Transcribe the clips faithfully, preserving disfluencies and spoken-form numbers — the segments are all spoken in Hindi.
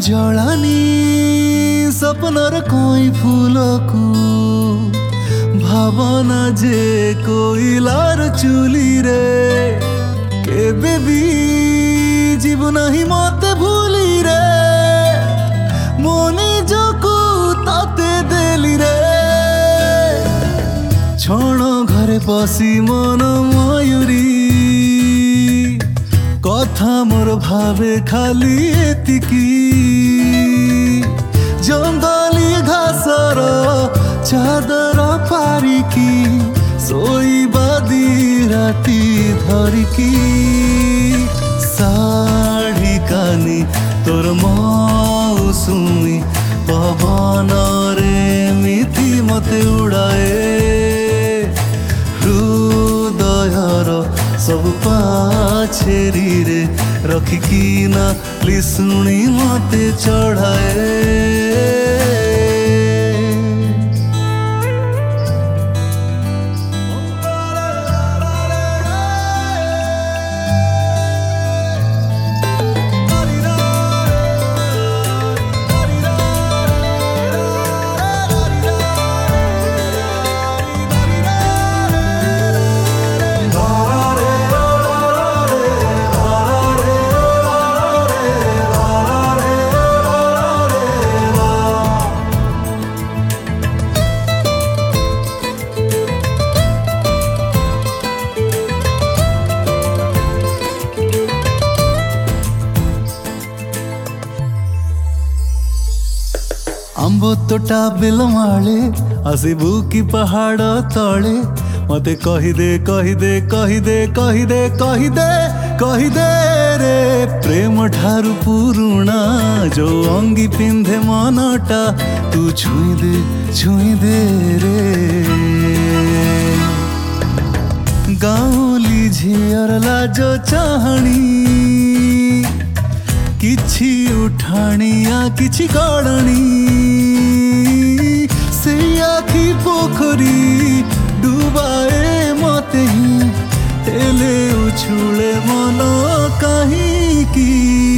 जलानी सपनर कोई फूल को भावना जे कोइलार चुली रे केबे भी जीव नहीं मते भूली रे मोनी जो को ताते देली रे क्षण घरे पसी मन मयूरी कथा मोर भावे खाली एतिकी जंगली घासर चादर पारिकी सोईबा दी राती धरिकी साड़ी कानी तोर मौसुमी पवन रे मिथि मते उड़ाए हृदयर सब पाछेरी रे रखिकी ना लिसुणी मते चढ़ाए आंबो तोटा बिलमाले आसिबू की पहाड़ तले मते कहिदे कहिदे कहिदे कहिदे कहिदे कहिदे रे प्रेम ठारू पुरुणा जो अंगी पिंधे मनटा तू छुई दे छुई दे रे गाँवली झियर लाजो चाहणी किछि उठाणिया किछि गड़णी से आखि पोखरी डुबाए मते ही तेले उछुले मन कहीं की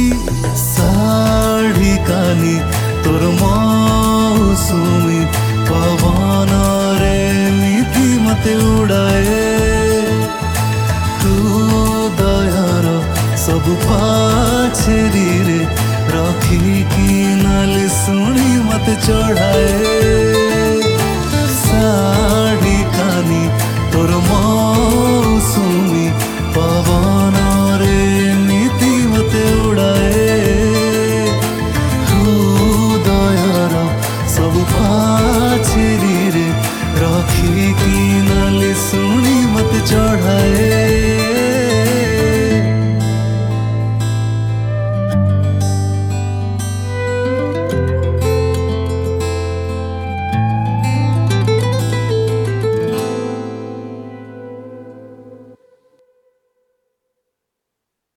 साड़ी कानी तोर मौसुमी पवन रे मिथि मते उड़ाए हृदयर सब पाछेरी रे रखिकी नाली सुनी मत चढ़ाए।